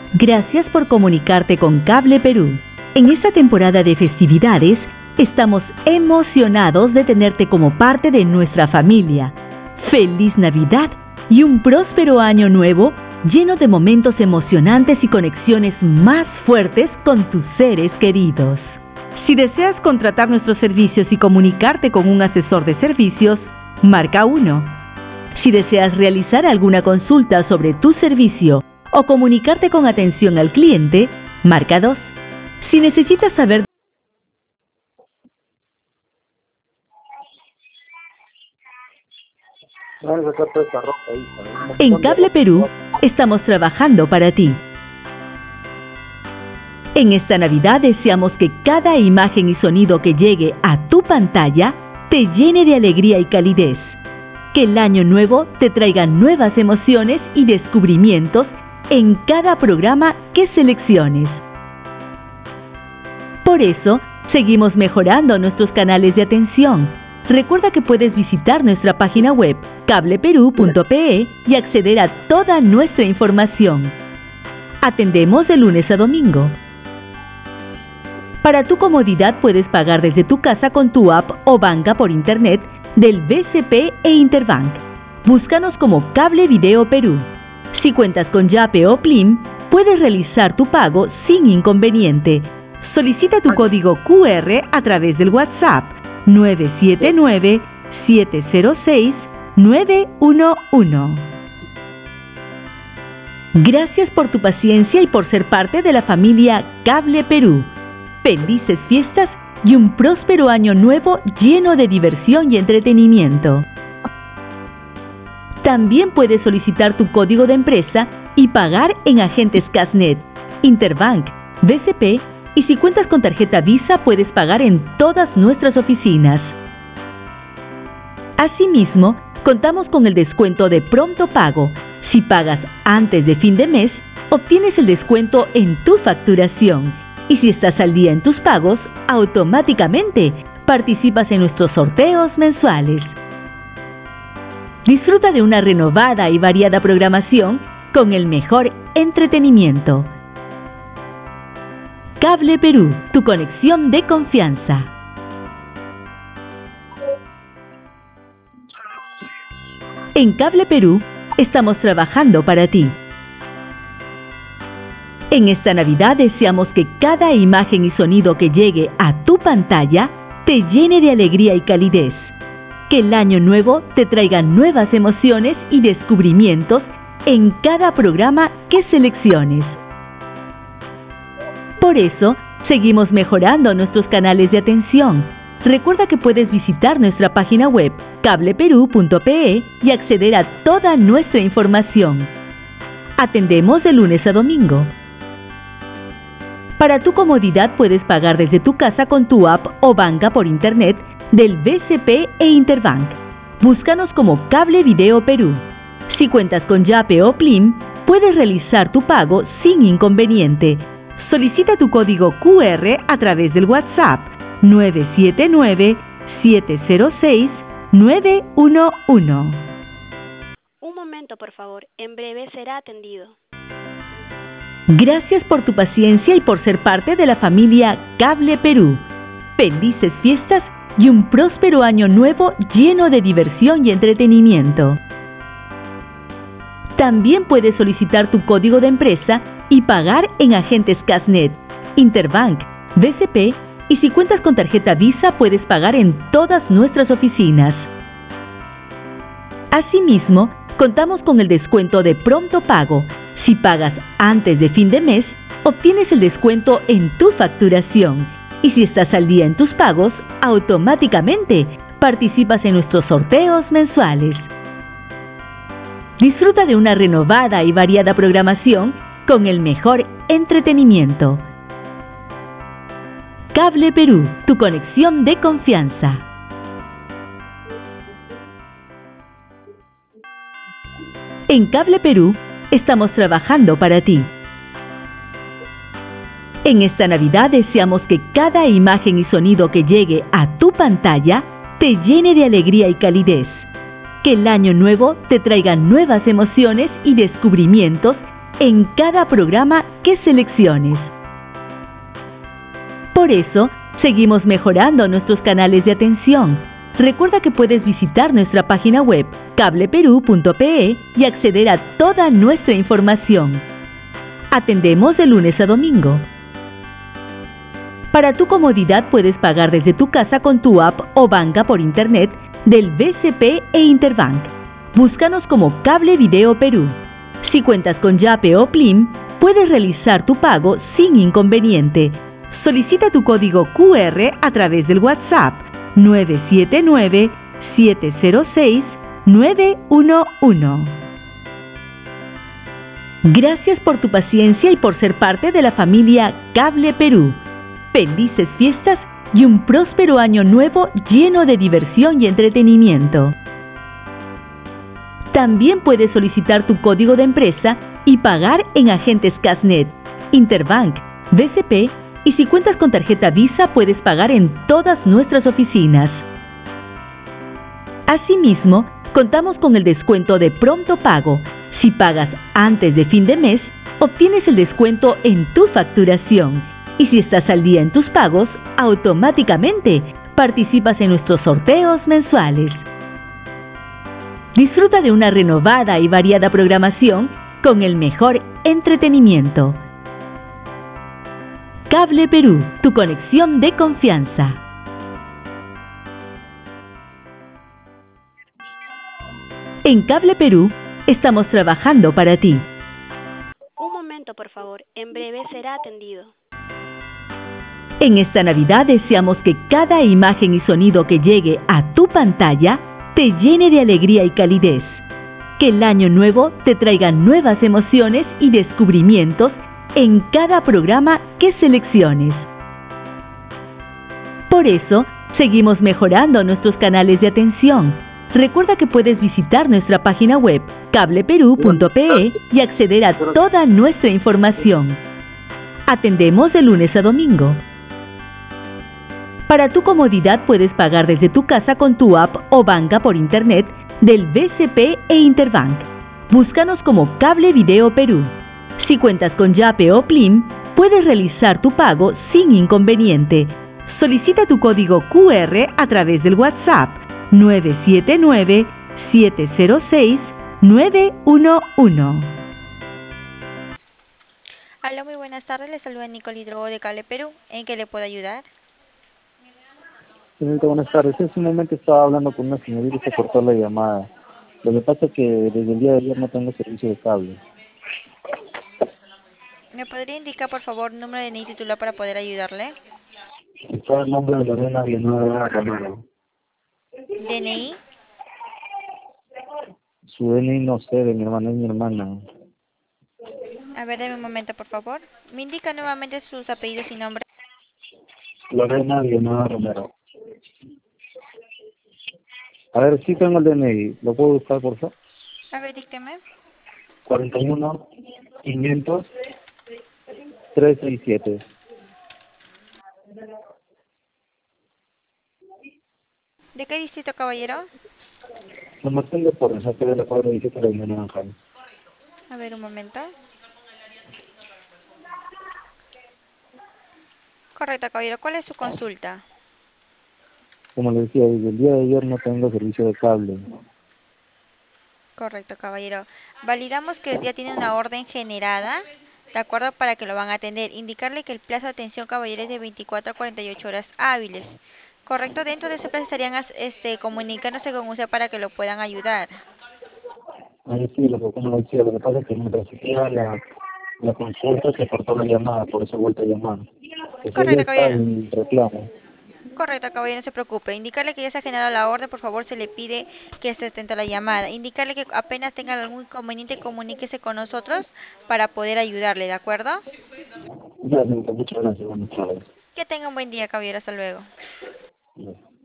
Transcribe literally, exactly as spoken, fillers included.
Gracias por comunicarte con Cable Perú. En esta temporada de festividades, estamos emocionados de tenerte como parte de nuestra familia. ¡Feliz Navidad y un próspero año nuevo lleno de momentos emocionantes y conexiones más fuertes con tus seres queridos! Si deseas contratar nuestros servicios y comunicarte con un asesor de servicios, marca uno. Si deseas realizar alguna consulta sobre tu servicio o comunicarte con atención al cliente, marca dos. Si necesitas saber en Cable Perú, estamos trabajando para ti. En esta Navidad deseamos que cada imagen y sonido que llegue a tu pantalla te llene de alegría y calidez. Que el año nuevo te traiga nuevas emociones y descubrimientos en cada programa que selecciones. Por eso, seguimos mejorando nuestros canales de atención. Recuerda que puedes visitar nuestra página web cable perú punto pe y acceder a toda nuestra información. Atendemos de lunes a domingo. Para tu comodidad puedes pagar desde tu casa con tu app o banca por internet del B C P e Interbank. Búscanos como Cable Video Perú. Si cuentas con Yape o Plim, puedes realizar tu pago sin inconveniente. Solicita tu código Q R a través del WhatsApp nueve siete nueve, siete cero seis, nueve uno uno. Gracias por tu paciencia y por ser parte de la familia Cable Perú. Felices fiestas y un próspero año nuevo lleno de diversión y entretenimiento. También puedes solicitar tu código de empresa y pagar en agentes Casnet, Interbank, B C P y si cuentas con tarjeta Visa puedes pagar en todas nuestras oficinas. Asimismo, contamos con el descuento de pronto pago. Si pagas antes de fin de mes, obtienes el descuento en tu facturación. Y si estás al día en tus pagos, automáticamente participas en nuestros sorteos mensuales. Disfruta de una renovada y variada programación con el mejor entretenimiento. Cable Perú, tu conexión de confianza. En Cable Perú, estamos trabajando para ti. En esta Navidad deseamos que cada imagen y sonido que llegue a tu pantalla te llene de alegría y calidez. Que el año nuevo te traiga nuevas emociones y descubrimientos en cada programa que selecciones. Por eso, seguimos mejorando nuestros canales de atención. Recuerda que puedes visitar nuestra página web cable perú punto pe y acceder a toda nuestra información. Atendemos de lunes a domingo. Para tu comodidad puedes pagar desde tu casa con tu app o banca por internet del B C P e Interbank. Búscanos como Cable Video Perú. Si cuentas con Yape o Plim, puedes realizar tu pago sin inconveniente. Solicita tu código Q R a través del WhatsApp nueve siete nueve, siete cero seis, nueve uno uno. Un momento, por favor. En breve será atendido. Gracias por tu paciencia y por ser parte de la familia Cable Perú. Felices fiestas y un próspero año nuevo lleno de diversión y entretenimiento. También puedes solicitar tu código de empresa y pagar en agentes Casnet, Interbank, B C P y si cuentas con tarjeta Visa puedes pagar en todas nuestras oficinas. Asimismo, contamos con el descuento de pronto pago. Si pagas antes de fin de mes, obtienes el descuento en tu facturación. Y si estás al día en tus pagos, automáticamente participas en nuestros sorteos mensuales. Disfruta de una renovada y variada programación con el mejor entretenimiento. Cable Perú, tu conexión de confianza. En Cable Perú, estamos trabajando para ti. En esta Navidad deseamos que cada imagen y sonido que llegue a tu pantalla te llene de alegría y calidez. Que el año nuevo te traiga nuevas emociones y descubrimientos en cada programa que selecciones. Por eso, seguimos mejorando nuestros canales de atención. Recuerda que puedes visitar nuestra página web cableperú punto pe y acceder a toda nuestra información. Atendemos de lunes a domingo. Para tu comodidad puedes pagar desde tu casa con tu app o banca por internet del B C P e Interbank. Búscanos como Cable Video Perú. Si cuentas con Yape o Plim, puedes realizar tu pago sin inconveniente. Solicita tu código Q R a través del WhatsApp nueve siete nueve, siete cero seis, nueve uno uno. Gracias por tu paciencia y por ser parte de la familia Cable Perú. Felices fiestas y un próspero año nuevo lleno de diversión y entretenimiento. También puedes solicitar tu código de empresa y pagar en agentes Casnet, Interbank, B C P y si cuentas con tarjeta Visa puedes pagar en todas nuestras oficinas. Asimismo, contamos con el descuento de pronto pago. Si pagas antes de fin de mes, obtienes el descuento en tu facturación. Y si estás al día en tus pagos, automáticamente participas en nuestros sorteos mensuales. Disfruta de una renovada y variada programación con el mejor entretenimiento. Cable Perú, tu conexión de confianza. En Cable Perú, estamos trabajando para ti. Un momento, por favor. En breve será atendido. En esta Navidad deseamos que cada imagen y sonido que llegue a tu pantalla te llene de alegría y calidez. Que el año nuevo te traiga nuevas emociones y descubrimientos en cada programa que selecciones. Por eso, seguimos mejorando nuestros canales de atención. Recuerda que puedes visitar nuestra página web cableperú punto pe y acceder a toda nuestra información. Atendemos de lunes a domingo. Para tu comodidad puedes pagar desde tu casa con tu app o banca por internet del B C P e Interbank. Búscanos como Cable Video Perú. Si cuentas con Yape o Plim, puedes realizar tu pago sin inconveniente. Solicita tu código Q R a través del WhatsApp nueve siete nueve, siete cero seis, nueve uno uno. Hola, muy buenas tardes. Les saluda Nicole Hidrogo de Cable Perú. ¿En qué le puedo ayudar? Señorita, buenas tardes. En un momento estaba hablando con una señorita y se cortó la llamada. Lo que pasa es que desde el día de ayer no tengo servicio de cable. ¿Me podría indicar, por favor, número de N I titular para poder ayudarle? Está el nombre de Lorena Villanueva Romero. ¿D N I? Su D N I no sé, de mi hermana y mi hermana. A ver, deme un momento, por favor. ¿Me indica nuevamente sus apellidos y nombres? Lorena Villanueva Romero. A ver, sí tengo el D N I. ¿Lo puedo buscar, por favor? A ver, dígame. cuarenta y uno, quinientos, trescientos sesenta y siete. ¿De qué distrito, caballero? Lo mantengo por el saque de la cuadra diecisiete de la Naranja. A ver, un momento. Correcto, caballero. ¿Cuál es su consulta? Como le decía, desde el día de ayer no tengo servicio de cable. Correcto, caballero. Validamos que ya tiene una orden generada, de acuerdo, para que lo van a atender. Indicarle que el plazo de atención, caballero, es de veinticuatro a cuarenta y ocho horas hábiles. Correcto, dentro de ese plazo estarían este, comunicándose con usted para que lo puedan ayudar. Ahí sí, lo que como le decía, lo que pasa es que mientras hacía la, la consulta se cortó la llamada, por eso he vuelto a llamar. Eso ya Correcto, está caballero. el reclamo. Correcto, caballero, no se preocupe. Indicarle que ya se ha generado la orden, por favor, se le pide que esté atento a la llamada. Indicarle que apenas tenga algún inconveniente, comuníquese con nosotros para poder ayudarle, ¿de acuerdo? Ya, muchas gracias, buenas tardes. Que tenga un buen día, caballero. Hasta luego. Ya.